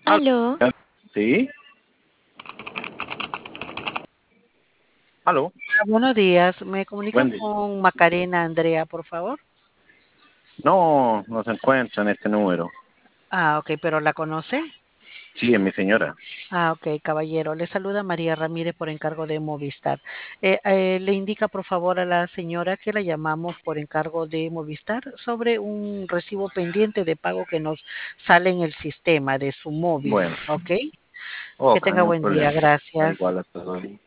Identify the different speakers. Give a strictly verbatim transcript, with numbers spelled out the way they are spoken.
Speaker 1: Aló.
Speaker 2: Aló,
Speaker 1: ¿Sí? ¿Aló?
Speaker 2: Ah, buenos días. ¿Me comunica
Speaker 1: Buen día.
Speaker 2: con Macarena Andrea, por favor?
Speaker 1: No, no se encuentra en este número.
Speaker 2: Ah, ok, pero ¿la conoce?
Speaker 1: Sí, es mi señora.
Speaker 2: Ah, ok, caballero. Le saluda María Ramírez por encargo de Movistar. Eh, eh, le indica, por favor, a la señora que la llamamos por encargo de Movistar sobre un recibo pendiente de pago que nos sale en el sistema de su móvil.
Speaker 1: Bueno,
Speaker 2: Ok, que
Speaker 1: ok,
Speaker 2: tenga
Speaker 1: no hay
Speaker 2: buen día.
Speaker 1: problema. Da
Speaker 2: Gracias.
Speaker 1: igual hasta luego.